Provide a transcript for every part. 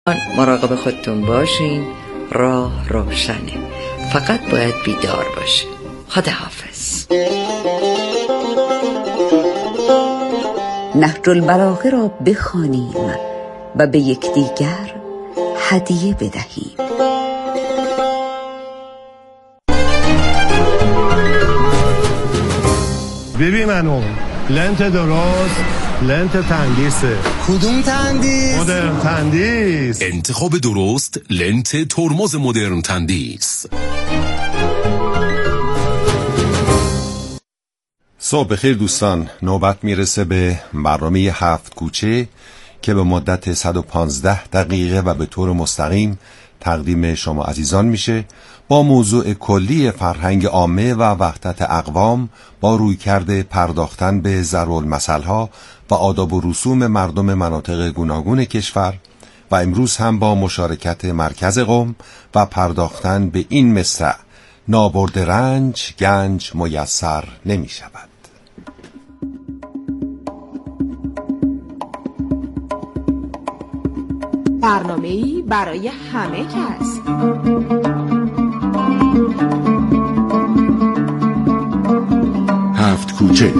مراقب خودتون باشین. راه روشنه، فقط باید بیدار باشه. خداحافظ. نهج البلاغه را بخوانیم و به یکدیگر هدیه بدهیم. ببین منو لنت درست، لنت تندیسه. کدوم تندیس؟ مدرن تندیس. انتخاب درست لنت ترمز مدرن تندیس. صبح بخیر دوستان، نوبت میرسه به برنامه 7 کوچه که به مدت 115 دقیقه و به طور مستقیم تقدیم شما عزیزان میشه با موضوع کلی فرهنگ عامه و وحدت اقوام با رویکرد پرداختن به ضرب‌المثل‌ها و آداب و رسوم مردم مناطق گوناگون کشور و امروز هم با مشارکت مرکز قم و پرداختن به این مصرع: نابرد رنج گنج میسر نمی شود. برنامه‌ای برای همه کس. هفت کوچه،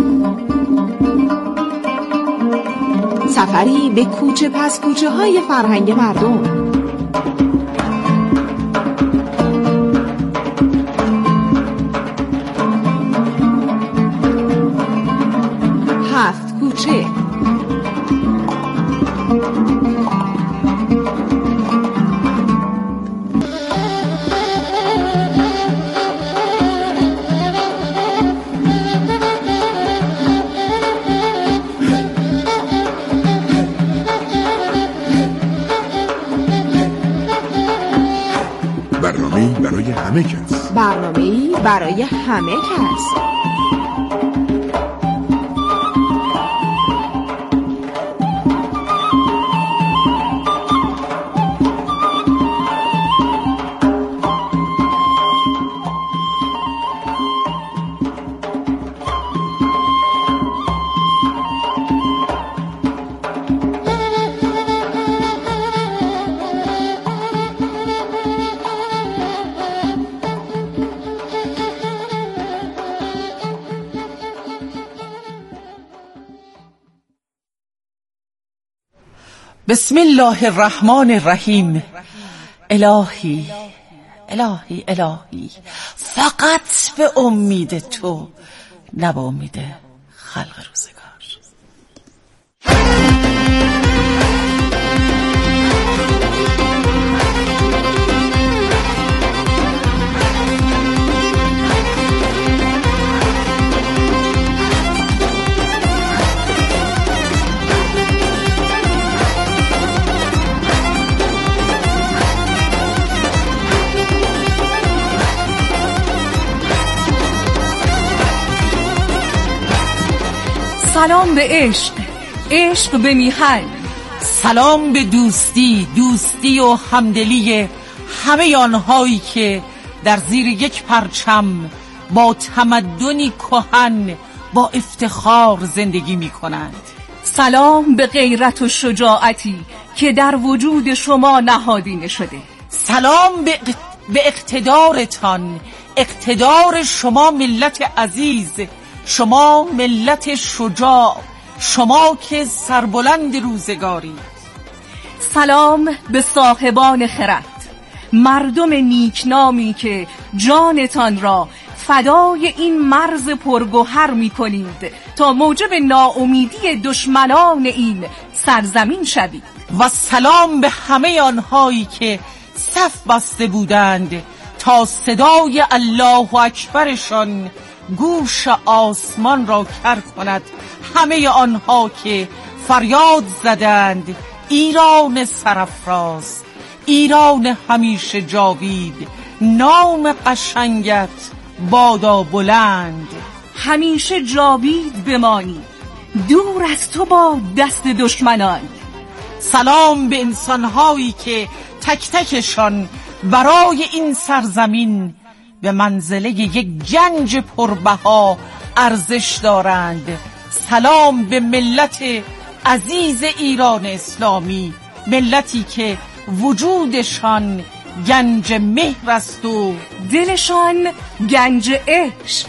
سفری به کوچه پس کوچه های فرهنگ مردم. هفت کوچه. برنامه‌ای برای همه کس. برنامه‌ای برای همه کس. بسم الله الرحمن الرحیم. الهی الهی الهی، فقط به امید تو، نه به امید خلق روزگار. سلام به عشق، عشق به میهن. سلام به دوستی، دوستی و همدلی همه آنهایی که در زیر یک پرچم با تمدنی کهن با افتخار زندگی می کنند. سلام به غیرت و شجاعتی که در وجود شما نهادینه شده. سلام به اقتدارتان، اقتدار شما ملت عزیز، شما ملت شجاع، شما که سربلند روزگاری. سلام به صاحبان خرد، مردم نیکنامی که جانتان را فدای این مرز پرگوهر می کنید تا موجب ناامیدی دشمنان این سرزمین شوید. و سلام به همه آنهایی که صف بسته بودند تا صدای الله اکبرشان گوش آسمان را کر کند، همه آنها که فریاد زدند ایران سرافراز، ایران همیشه جاوید، نام قشنگت بادا بلند. همیشه جاوید بمانی، دور از تو با دست دشمنان. سلام به انسانهایی که تک تکشان برای این سرزمین به منزله یک گنج پربها ارزش دارند. سلام به ملت عزیز ایران اسلامی، ملتی که وجودشان گنج مهر است و دلشان گنج عشق.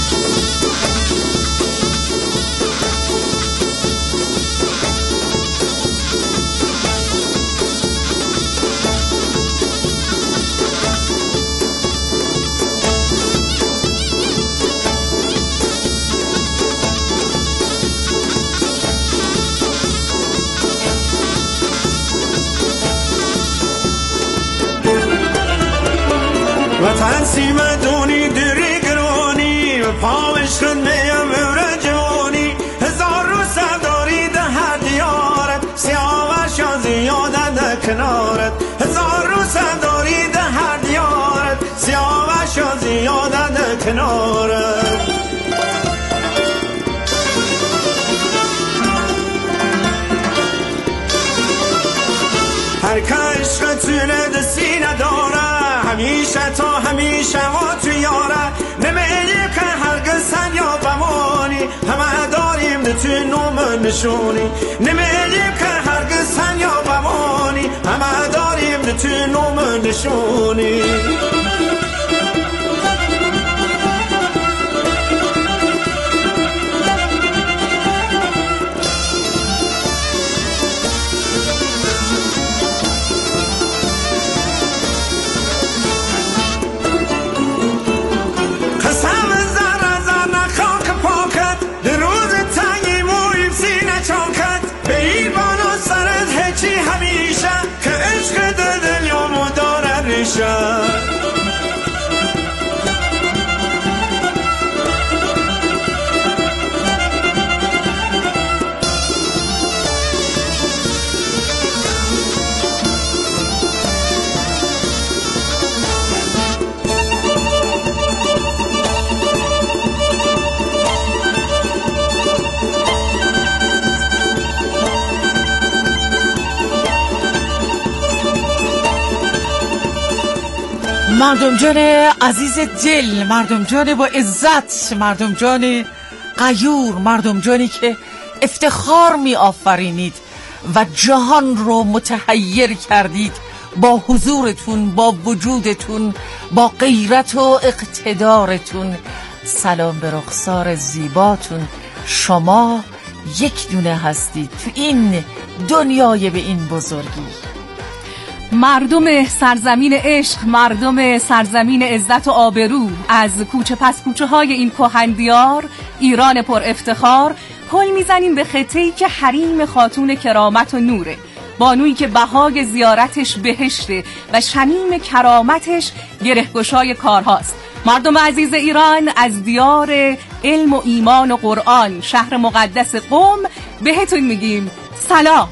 وطن سیمه دونی دری گرانی و پاوش کن میم رجوانی هزار رو سرداری ده هر دیارت سیاوش یا زیاده ده کنارت هزار رو سرداری ده هر دیارت سیاوش یا زیاده ده کنارت هر که عشق تونه دستی نداره همیشه تا همیشه و تو یاره نمیدیم که هرگز سن یا بمانی همه داریم تو نوم نشونی نمیدیم که هرگز سن یا بمانی همه داریم تو نوم نشونی مردم جان عزیز دل، مردم جان با عزت، مردم جان غیور، مردم جانی که افتخار می آفرینید و جهان رو متحیر کردید با حضورتون، با وجودتون، با غیرت و اقتدارتون. سلام به رخسار زیباتون. شما یک دونه هستید تو این دنیای به این بزرگی. مردم سرزمین عشق، مردم سرزمین عزت و آبرو، از کوچه پس کوچه های این کهندیار ایران پر افتخار پل میزنیم به خطه‌ای که حریم خاتون کرامت و نوره، بانویی که بهای زیارتش بهشته و شمیم کرامتش گرهگشای کارهاست. مردم عزیز ایران، از دیار علم و ایمان و قرآن، شهر مقدس قم، بهتون میگیم سلام.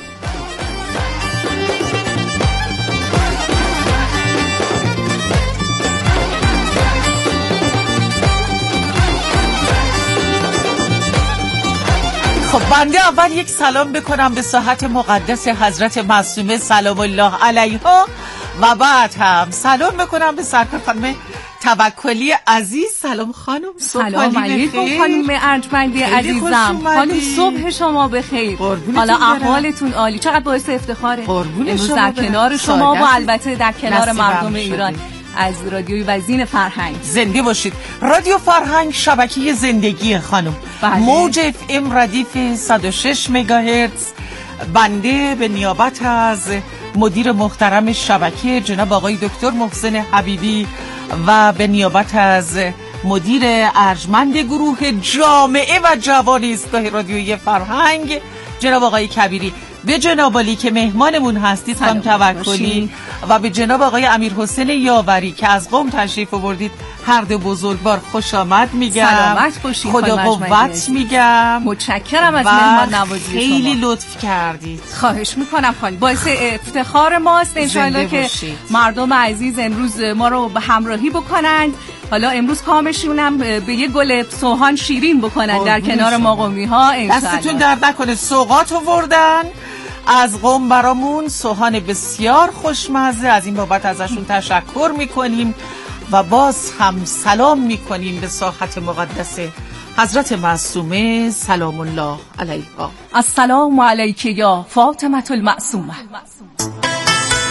خب بنده اول یک سلام بکنم به ساحت مقدس حضرت معصومه سلام الله علیها و بعد هم سلام بکنم به سرکار خانم توکلی عزیز. سلام خانم. سلام علیکم خانم ارجمندی عزیزم. خانم صبح شما بخیر. حالا احوالتون عالی. چقدر باعث افتخاره امروز در کنار شما و البته در کنار مردم ایران از رادیوی وزین فرهنگ. زنده باشید. رادیو فرهنگ شبکه زندگی خانم. موج FM ردیف 106 مگاهرتز. بنده به نیابت از مدیر محترم شبکه جناب آقای دکتر محسن حبیبی و به نیابت از مدیر ارجمند گروه جامعه و جوان ایستگاه رادیویی فرهنگ جناب آقای کبیری، به جناب علی که مهمانمون هستید خانم توکلی و به جناب آقای امیرحسین یاوری که از قم تشریف آوردید، هر دو بزرگوار خوش آمد میگم. سلامت باشید. خدا قوت میگم. متشکرم از مهمان نوازی شما. خیلی لطف کردید. خواهش میکنم خانم. باعث افتخار ماست انشالله که مردم عزیز امروز ما رو به همراهی بکنند. حالا امروز کامشونم به یه گل سوهان شیرین بکنن در کنار ما قمی ها انشالله. دستتون درد نکنه. سوغات آوردن از قم برامون، سوهان بسیار خوشمزه. از این بابت ازشون تشکر میکنیم و باز هم سلام میکنیم به ساحت مقدس حضرت معصومه سلام الله علیها. السلام علیک یا فاطمه المعصومه.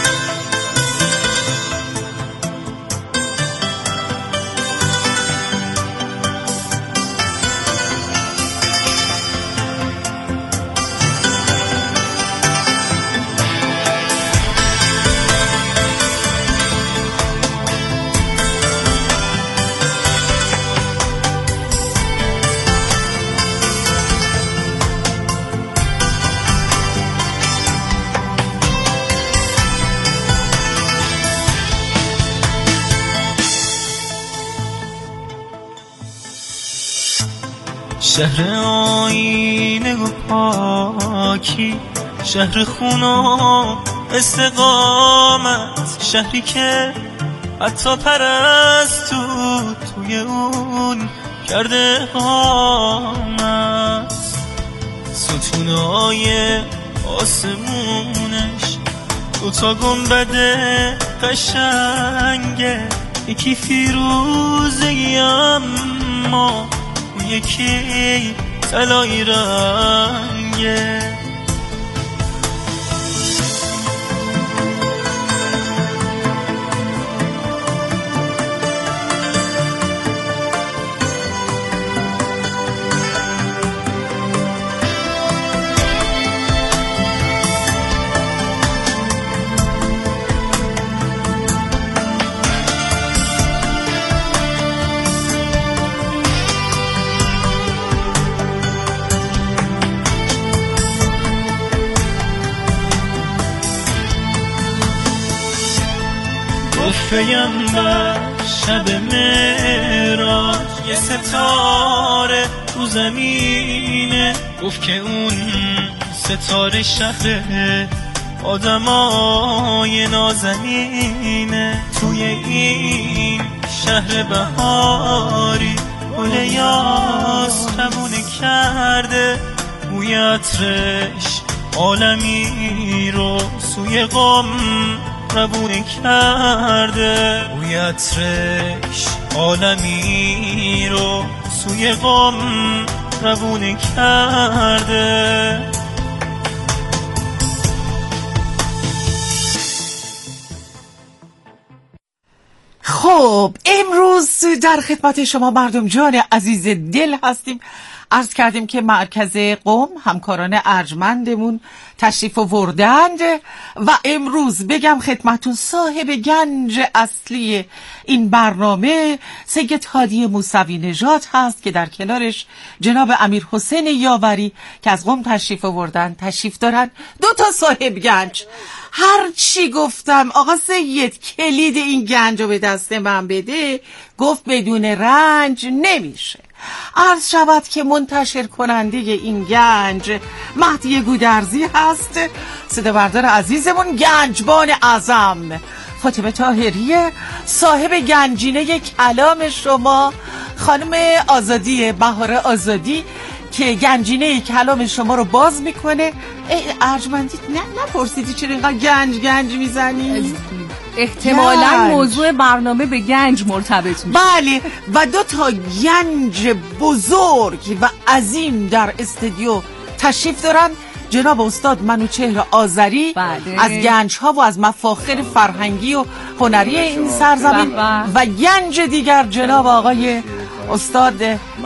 شهر آینه و پاکی، شهر خونه استقامت، شهری که حتی پرستو توی اون کرده قامت. ستونای آسمونش دوتا گنبد قشنگه، یکی فیروزه اما یکی طلایی رنگه. گفتیم بر شب معراج یه ستاره تو زمینه، گفت که اون ستاره شهر آدمای نازنینه. توی این شهر بهاری گل یاس روونه کرده، بوی عطرش عالمی رو سوی غم روونه کرده، بوی عطرش عالمی رو سوی غم روونه کرده. خب امروز در خدمت شما مردم جان عزیز دل هستیم. عرض کردیم که مرکز قم همکاران ارجمندمون تشریف آوردند و امروز بگم خدمتون صاحب گنج اصلی این برنامه سید هادی موسوی نژاد هست که در کنارش جناب امیر حسین یاوری که از قم تشریف آوردن تشریف دارن. 2 تا صاحب گنج. هر چی گفتم آقا سید کلید این گنج رو به دست من بده، گفت بدون رنج نمیشه. عرض شود که منتشر کننده این گنج مهدی گودرزی هست، صدا بردار عزیزمون گنجبان اعظم فاطمه طاهریه، صاحب گنجینه کلام شما خانم آزادی بهار آزادی که گنجینه کلام شما رو باز میکنه. ارجمندی نپرسیدی چرا اینقدر گنج میزنی؟ احتمالاً موضوع برنامه به گنج مرتبط میشه. بله و 2 تا گنج بزرگ و عظیم در استودیو تشریف دارن. جناب استاد منوچهر آذری از گنج ها و از مفاخر فرهنگی و هنری این سرزمین و گنج دیگر جناب آقای استاد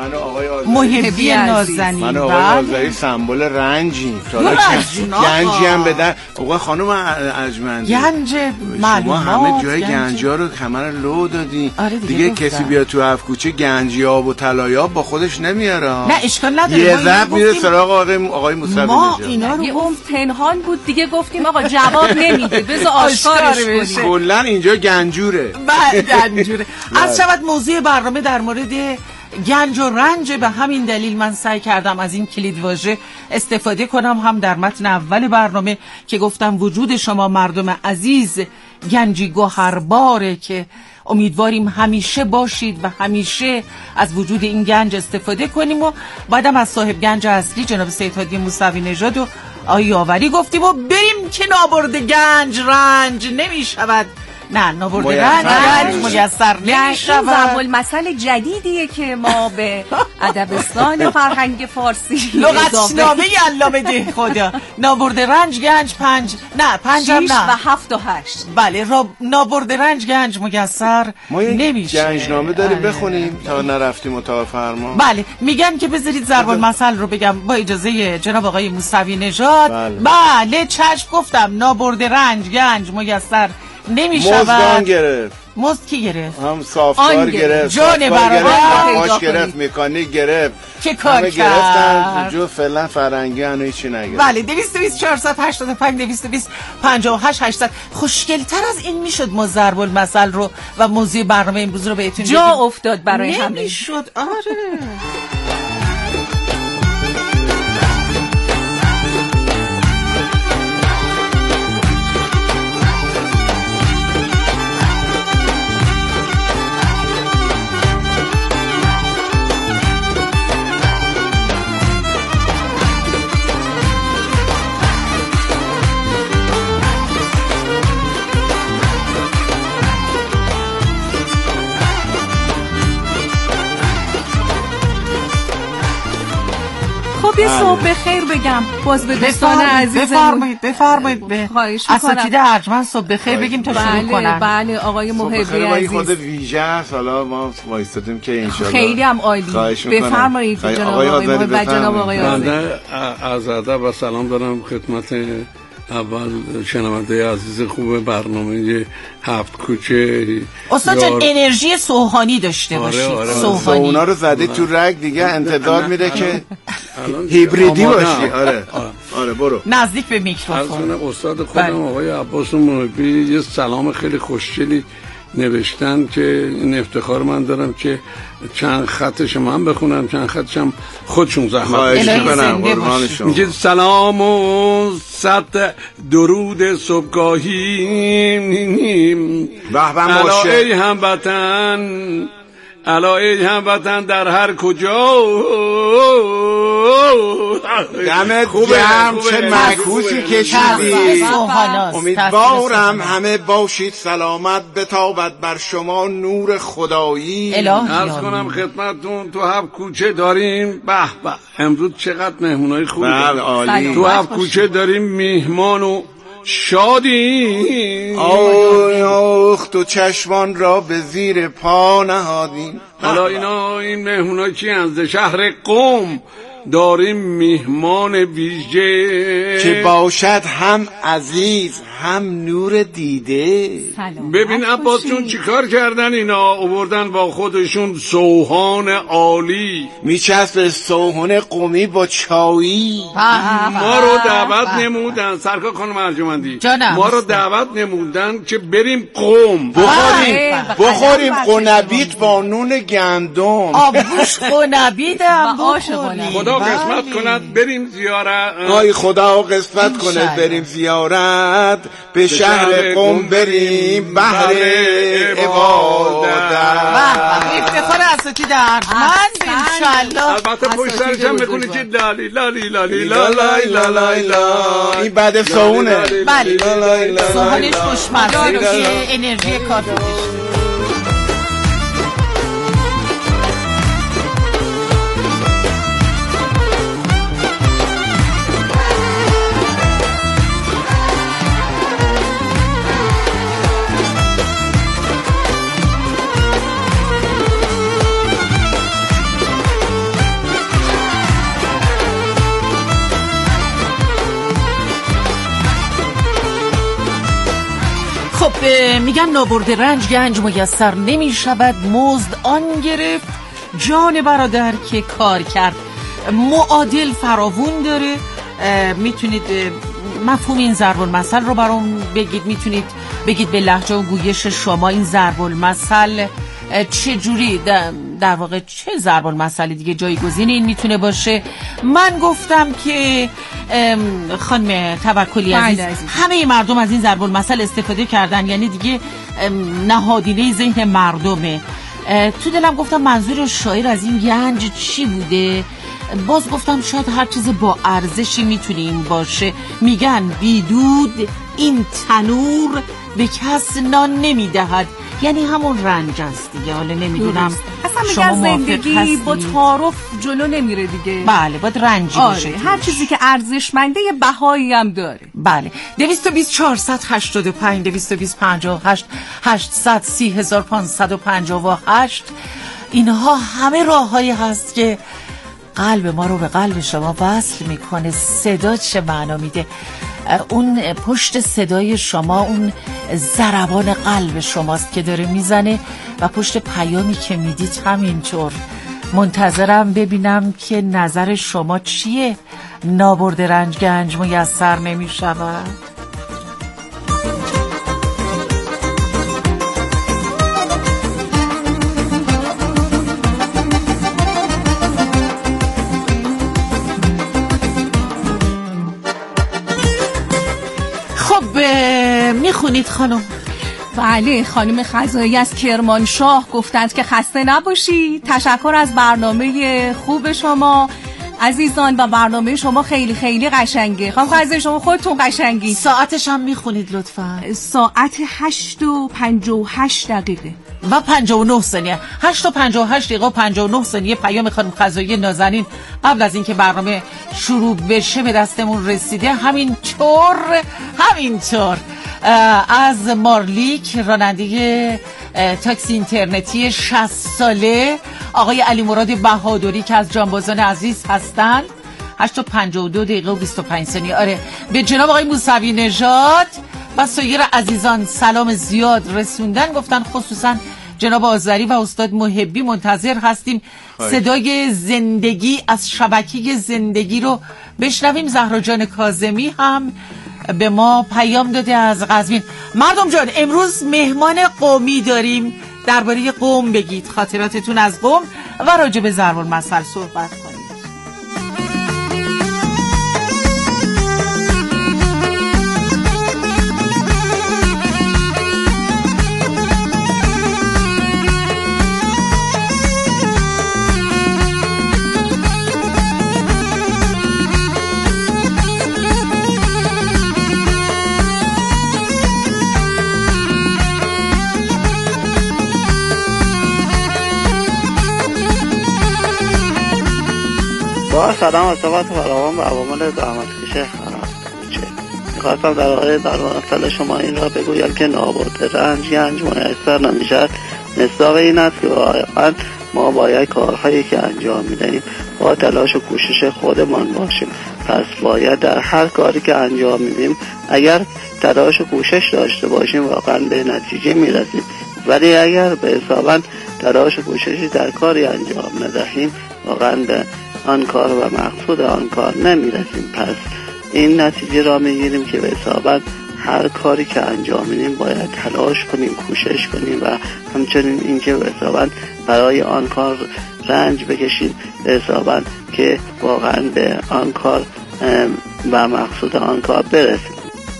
محبی نازنین. من آقای آذری سمبل رنجیم، گنجی هم بدن. آقا خانم ارجمندی گنج شما همه جای گنجی ها رو همه لو دادی. دیگه کسی بیا تو هفت کوچه گنجی آب و طلایاب با خودش نمیاره. نه اشکال نداره، یه ذهب میره سراغ آقای موسوی نژاد. اینا رو اون پنهان بود دیگه، گفتیم آقا جواب نمیده بذار آشکارش کنیم. کلا اینجا گنجوره. بله گنجوره. از شود موضوع برنامه در مورد گنج و رنج، به همین دلیل من سعی کردم از این کلیدواژه استفاده کنم هم در متن اول برنامه که گفتم وجود شما مردم عزیز گنجی گوهرباره که امیدواریم همیشه باشید و همیشه از وجود این گنج استفاده کنیم. و بعدم از صاحب گنج اصلی جناب سید هادی موسوی نژاد و آقای یاوری گفتیم و بریم که نابرد گنج رنج نمی شود. نه نابرد رنج میسر نمیشود. ضرب المثل جدیدیه که ما به ادبستان فرهنگ فارسی لغتنامه علامه دهخدا نابرد رنج گنج 5 هم 6 و 7 و 8. بله نابرد رنج گنج میسر نمیشه. گنجنامه داریم بخونیم تا نرفتیم اتاق فرمان. بله میگن که بذارید ضرب المثل رو بگم با اجازه جناب آقای موسوی نژاد. بله چشم گفتم نابرد رنج گنج میسر نمیشود. مزدان گرفت. مزد کی گرفت؟ هم صافکار گرفت، جان برادر آش گرفت، مکانیک گرفت، که کار گرفتن. جو فعلا فرنگی هنو هیچی نگرفت. بله 220 485 220 58 800. خوشگل‌تر از این میشد ما ضرب المثل رو و موضوع برنامه امروز رو بهتون جا افتاد برای همه. نمیشد. آره به صبح بخیر بگم باز به دوستان عزیزمون. بفرمایید اساتید ارجمند صبح بخیر بگیم تا شروع کنن. بله آقای محبی عزیز. خود ویژه است، حالا ما وایستادیم که ان شاءالله خیلی هم عالی. بفرمایید جناب آقای محبی و جناب آقای آذری. از ادب و سلام دارم خدمت اول شنونده عزیز خوب برنامه هفت کوچه. استاد جان انرژی سوهانی داشته باشید. سوهانی اونا رو زده تو رگ دیگه، انتظار میره که هیبریدی باشی. آره برو نزدیک به میکروفون. از استاد خودم آقای عباس محبی یه سلام خیلی خوشگلی نوشتن که این افتخار من دارم که چند خطش من بخونم، چند خطش هم خودشون زحمت کنم. میگه سلام و صد درود صبحگاهی علای هموطن، علای هموطن در هر کجا. دمت گرم، چه معکوسی کشیدی. امیدوارم همه باشید سلامت، بتابد بر شما نور خدایی. عرض کنم خدمتتون تو هفت کوچه داریم به به امروز چقدر مهمونای خوب داریم. تو هفت کوچه داریم میهمان و شادی. آخ تو چشمان را به زیر پا نهادیم. حالا این مهمونایی کی از شهر قم داریم میهمان ویژه که باشد هم عزیز هم نور دیده. ببین عباس جون چیکار کردن اینا، آوردن با خودشون سوهان عالی، میچسب سوهان قمی با چایی. ما رو دعوت نمودن سرکار خانم ارجمندی، ما رو دعوت نمودن که بریم قم بخوریم قنبیت با نون گندم، آبگوش قنبیت هم بخوریم. خدا قسمت کند بریم زیارت. خدا قسمت کند بریم زیارت، به شهر قم بریم بهر عبادت. افتخار اساتید ارجمند انشالله. البته پشت سرش هم بکنی که لالی لالی لالی لالی لالی لالی. این بعد سوهونه. بله سوهانش خوشمزه باشه، انرژی کافی داشته. خب میگن نابرده رنج گنج میسر نمی شود، مزد آن گرفت جان برادر که کار کرد. معادل فراوون داره. میتونید مفهوم این ضرب المثل رو برام بگید، میتونید بگید به لهجه و گویش شما این ضرب المثل چه جوری در واقع چه ضرب المثل دیگه جایگزین این میتونه باشه. من گفتم که خانم توکلی عزیز همه مردم از این ضرب المثل استفاده کردن، یعنی دیگه نهادینه ذهن مردمه. تو دلم گفتم منظور شاعر از این گنج چی بوده. باز گفتم شاید هر چیز با ارزشی میتونه این باشه. میگن بیدود این تنور به کس نان نمیدهد، یعنی همون رنج است دیگه. حالا نمیدونم اصلا میگن زندگی با تعارف جلو نمیره دیگه. بله باید رنجی باشه. هر چیزی که ارزشمنده یه بهایی هم داره. بله 220 485 220 58 830 1558 اینها همه راههایی هست که قلب ما رو به قلب شما وصل میکنه. صدا چه معنا میده؟ اون پشت صدای شما اون ضربان قلب شماست که داره میزنه و پشت پیامی که میدید همینطور. منتظرم ببینم که نظر شما چیه. نابرده رنج گنج میسر نمیشود. میخونید خانم؟ بله خانم خزایی از کرمانشاه گفتند که خسته نباشید. تشکر از برنامه خوب شما عزیزان و برنامه شما خیلی خیلی قشنگه. خانم خزایی شما خودتون قشنگی. ساعتش هم میخونید لطفا؟ ساعت 8:58. و 59 ثانیه 8 تا 58 دقیقه و 59 ثانیه پیام خانم خزایی نازنین قبل از اینکه برنامه شروع بشه به دستمون رسیده. همینطور از مارلیک راننده تاکسی اینترنتی 60 ساله آقای علی مراد بهادری که از جانبازان عزیز هستن. 8 تا 52 دقیقه و 25 ثانیه. آره به جناب آقای موسوی نژاد و سایر عزیزان سلام زیاد رسوندن، گفتن خصوصا جناب آذری و استاد محبی منتظر هستیم صدای زندگی از شبکه زندگی رو بشنویم. زهرا جان کاظمی هم به ما پیام داده از قزوین. مردم جان امروز مهمان قومی داریم، درباره قوم بگید، خاطراتتون از قوم و راجع به ضرب المثل صحبت کنید. با سلام و صحبت فراوان به عوامل زحمتکش کوچه. میخواستم در واقع در مثل شما این را بگویم که نابود رنج میسر نمیشد. مصداق این است که واقعا ما باید کارهایی که انجام میدهیم با تلاش و کوشش خودمان باشیم. پس باید در هر کاری که انجام میدیم اگر تلاش و کوشش داشته باشیم واقعا به نتیجه میرسیم، ولی اگر به حساباً تلاش و کوششی در کاری انجام ندهیم واقعا به آن کار و مقصود آن کار نمیرسیم. پس این نتیجه را میگیریم که به حساباً هر کاری که انجام میدیم باید تلاش کنیم، کوشش کنیم و همچنین اینکه به حساباً برای آن کار رنج بکشیم به حساباً که واقعا به آن کار و مقصود آن کار برسیم.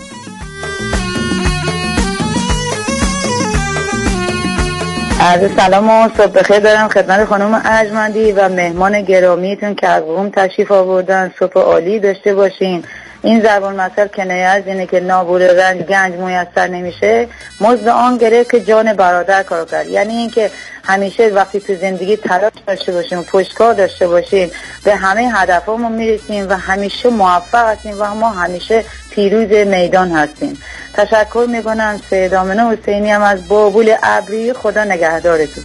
عرض سلام و صبح بخیر دارم خدمت خانم ارجمندی و مهمان گرامیتون که از قم تشریف آوردن. صبح عالی داشته باشین. این ضرب المثل کنایه از اینه که نابود رنج گنج میسر نمیشه. مزد آن گرفت که جان برادر کار کرد. یعنی اینکه همیشه وقتی تو زندگی تلاش داشته باشیم و پشتکار داشته باشیم به همه هدفمون میرسیم و همیشه موفق هستیم و ما همیشه پیروز میدان هستیم. تشکر میکنم. سید آمنه حسینی هم از بابول ابری. خدا نگهدارتون.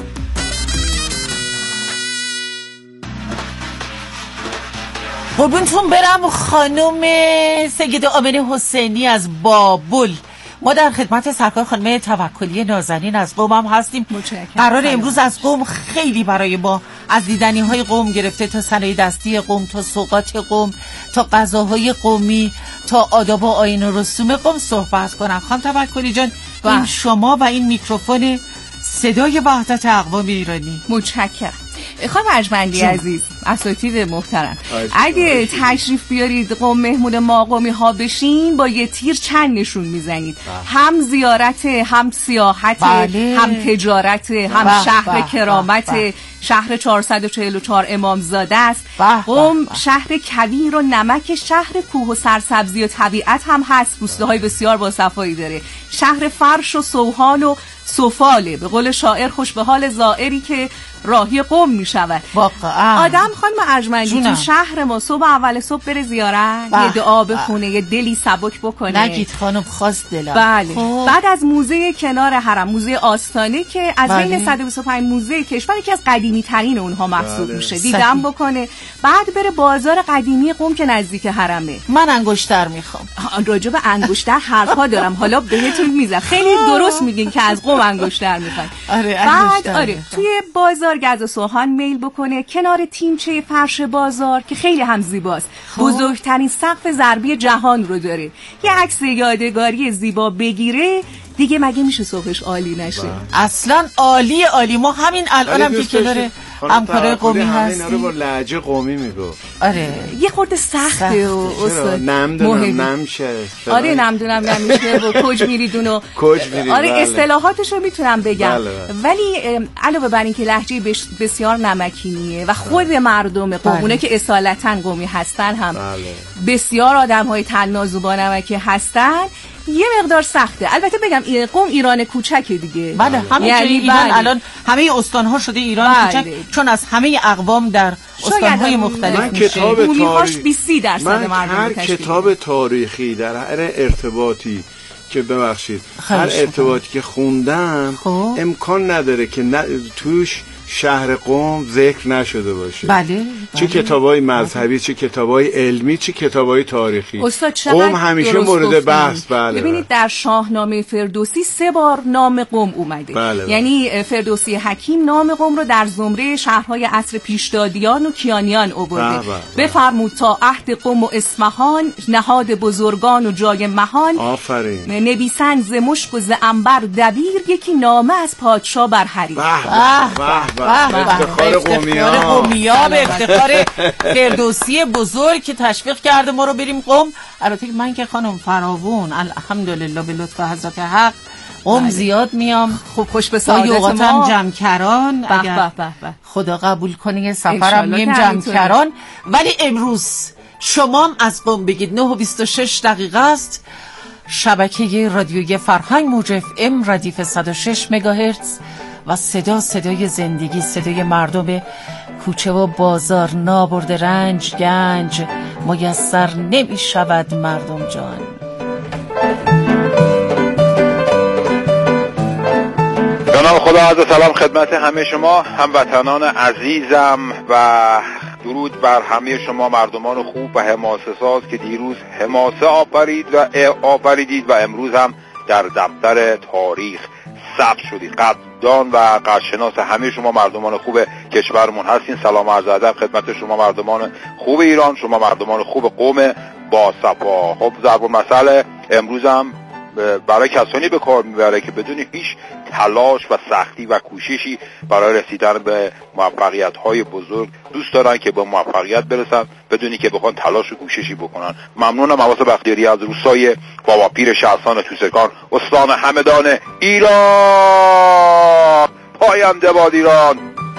قربونتون برم خانم سید آمنه حسینی از بابل. ما در خدمت سرکار خانم توکلی نازنین از قم هم هستیم. قرار امروز از قم خیلی برای ما از دیدنی های قم گرفته تا صنایع دستی قم تا سوغات قم تا غذاهای قمی تا آداب و آیین و رسوم قم صحبت کنم. خانم توکلی جان این شما و این میکروفون صدای وحدت اقوام ایرانی. متشکرم. خانم ارجمندی عزیز، اساتید محترم، اگه تشریف بیارید قم مهمون ما قمی ها بشین با یه تیر چند نشون میزنید. هم زیارت، هم سیاحت، هم تجارت، هم شهر کرامت، شهر 444 امامزاده است. قم شهر کویر و نمک، شهر کوه و سرسبزی و طبیعت هم هست. روستاهای های بسیار با صفایی داره. شهر فرش و سوهان و سفاله. به قول شاعر خوش به حال زائری که راهی قم می شود. واقعا آدم خانم ارجمندی تو شهر ما صبح اول صبح بره زیارت، یه دعا بخونه، یه دلی سبک بکنه. نگید خانم خواست دلم. بله. بعد از موزه کنار حرم، موزه آستانه که از بین 125 موزه کشور یکی از قدیمی ترین اونها محسوب میشه، دیدم بکنه. بعد بره بازار قدیمی قم که نزدیک حرمه. من انگشتر میخوام. راجع به انگشتر حرفا دارم، حالا بهتون میذارم. خیلی درست میگین که از قم انگشتر میخوان. بعد توی بازار گز و سوهان میل بکنه، کنار تیمچه فرش بازار که خیلی هم زیباست. بزرگترین سقف ضربی جهان رو داره. یه عکس یادگاری زیبا بگیره دیگه، مگه میشه صبحش عالی نشه؟ اصلا عالی عالی. ما همین الانم که کنار همکارای قومی هستیم اینا رو با لهجه قومی میگو. آره یه خورده سخته و استاد نمیدونم نمیشه. آره نمیدونم نمیشه و کج میریدون و آره اصطلاحاتش رو میتونم بگم. ولی علاوه بر این که لهجه بسیار نمکینیه و خود مردم قومونه که اصالتا قومی هستن هم بسیار آدم‌های طناز و با نمکی هستن، یه مقدار سخته. البته بگم قم ایران کوچکه دیگه. بله همه یعنی جای ایران الان همه استان‌ها شده ایران کوچک، چون از همه اقوام در استان‌های مختلف میشه. بومی‌هاش 20% مردم هر کتاب تاریخی در هر ارتباطی که ببخشید هر ارتباطی که خوندم امکان نداره که توش شهر قم ذکر نشده باشه. بله. چه کتابای مذهبی، چه کتابای علمی، چه کتابای تاریخی. قم همیشه مورد بحث. بله. ببینید در شاهنامه فردوسی 3 بار نام قم اومده. بله. یعنی فردوسی حکیم نام قم رو در زمره شهرهای عصر پیشدادیان و کیانیان آورده. بفرمود تا عهد قم و اصفهان نهاد بزرگان و جای مهان. آفرین. نویسند ز مشک و ز عنبر دبیر، یکی نامه از پادشاه بر حریر. افتخار قمیا، به افتخار فردوسی بزرگ که تشویق کرده ما رو بریم قم. البته من که خانم فراوون الحمدلله به لطف حضرت حق قم زیاد میام. خوب خوش به سعادت ما. جمکران اگر خدا قبول کنه سفرم میم جمکران. ولی امروز شما از قم بگید. 9:26 است. شبکه رادیویی فرهنگ موج FM ردیف 106 مگاهرتز و صدای زندگی، صدای مردم کوچه و بازار. نابرد رنج گنج میسر نمی شود مردم جان. به نام خدا، عرض سلام خدمت همه شما هموطنان عزیزم و درود بر همه شما مردمان خوب و حماسه ساز که دیروز حماسه آفریدید و امروز هم در دفتر تاریخ ثبت شدید. قدردان و قدرشناس همه شما مردمان خوب کشورمون هستین. سلام و عرض ادب خدمت شما مردمان خوب ایران، شما مردمان خوب قم با صفا. خب ضرب المثل امروز هم برای کسانی به کار میبره که بدون هیچ تلاش و سختی و کوششی برای رسیدن به موفقیت‌های بزرگ دوست دارن که به موفقیت برسن بدونی که بخوان تلاش و کوششی بکنن. ممنونم. عباس بختیاری از روستای بابا پیر شهرستان توسکان، استان همدان ایران. پاینده باد ایران.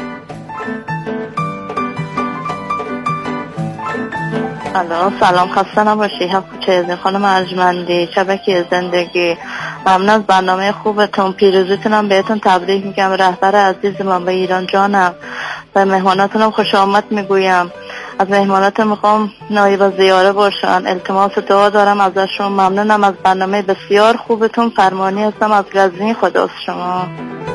سلام، خسته نباشی. کوچه خانم ارجمندی، شبکه زندگی. ممنون از برنامه خوبتون. پیروزیتونم بهتون تبریک میگم. رهبر عزیز من به ایران جانم و مهماناتونم خوش آمد میگویم. از مهماناتون میخوام نایب زیاره باشن. التماس دعا دارم ازشون. ممنونم از برنامه بسیار خوبتون. فرمانی هستم از غزنی. خداست شما.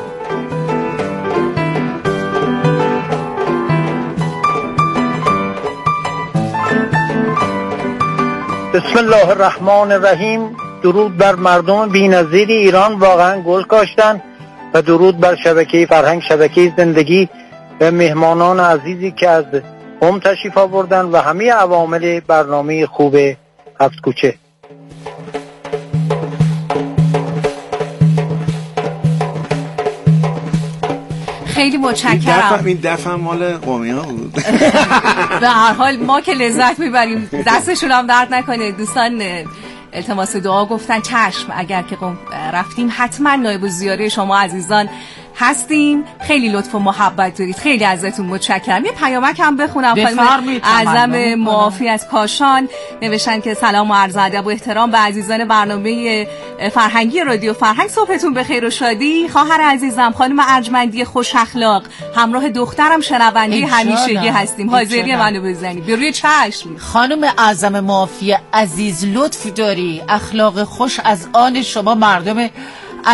بسم الله الرحمن الرحیم. درود بر مردم بی‌نظیر ایران، واقعا گل کاشتن. و درود بر شبکه فرهنگ، شبکه زندگی و مهمانان عزیزی که از قم تشریف آوردن و همه عوامل برنامه خوب هفت کوچه. خیلی متشکرم. این دفعه مال قومی‌ها بود. به هر حال ما که لذت میبریم، دستشون هم درد نکنه. دوستان التماس دعا گفتن چشم، اگر که قم رفتیم حتما نایب الزیاره شما عزیزان هستیم. خیلی لطف و محبت دارید. خیلی ازتون متشکرم. یه پیامک هم بخونم. خانم اعظم معافی از کاشان نوشتن که سلام و عرض ادب و احترام به عزیزان برنامه فرهنگی رادیو فرهنگ. صبحتون بخیر و شادی. خواهر عزیزم خانم ارجمندی خوش اخلاق همراه دخترم شنونده همیشگی هستیم. حاضری منو بزنی به روی چشم. خانم اعظم معافی عزیز لطف داری. اخلاق خوش از آن شما مردم